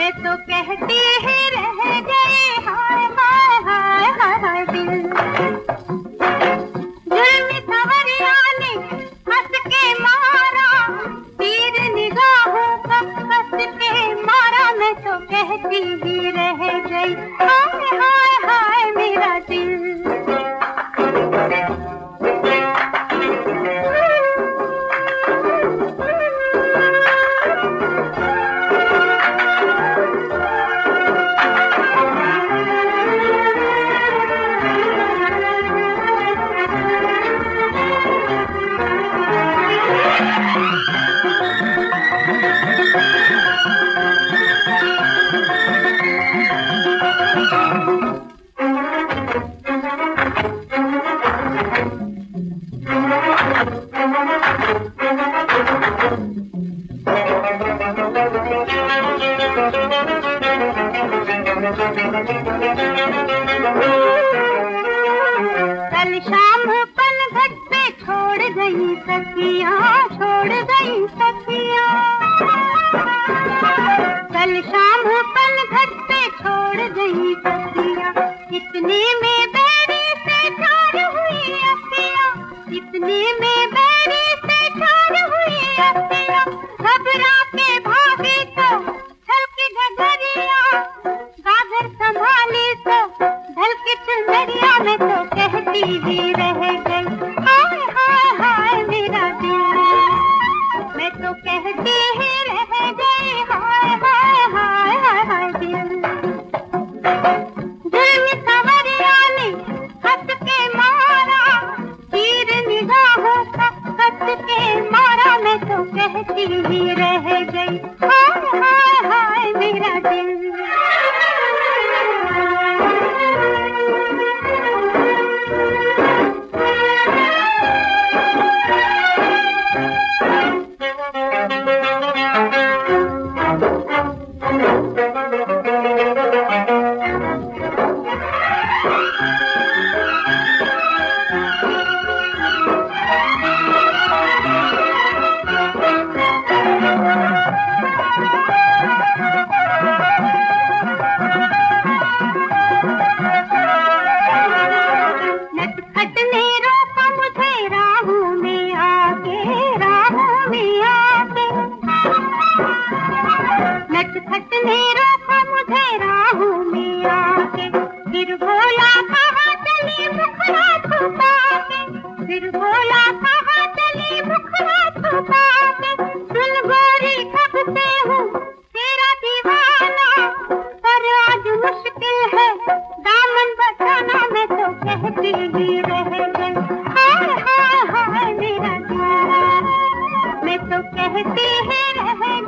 मैं तो कहती ही रह गई हाय हाय हाय हाय हाय दिल। जुल्म सवरिया ने हंस के मारा, तीर निगाहों का हंस के मारा, मैं तो कहती ही रह गई हाय हाय हाय मेरा दिल। कल शाम पनघट पे छोड़ गई सखियां, छोड़ गई सखियां। कल शाम पनघट पे छोड़ गई सखियां, इतने में बैरी से चार हुई अखियां, इतने में बैरी से चार हुई अखियां। घबरा के भागी तो छलकी घघरिया, गागर संभाली तो ढलकी चुनरिया, में तो कहती ही रह गई हाय हाय हाय मेरा दिल। मैं तो कहती ही रह गई हाय हाय हाय हाय हाय दिल। जुल्म सवरिया ने हंस के मारा, तीर निगाहों का हंस के मारा, मैं तो कहती ही रह गई हाय हाय हाय मेरा दिल। नटखट ने रोका मुझे राहों में आके, फिर बोला कहाँ चली मुखड़ा छुपा के, फिर बोला कहाँ चली मुखड़ा छुपा के। सुन गोरी कब से हूँ तेरा दीवाना, पर आज मुश्किल है दामन बचाना, मैं तो कहती ही रह गई हाय हाय हाय मेरा दिल। मैं तो कहती ही रह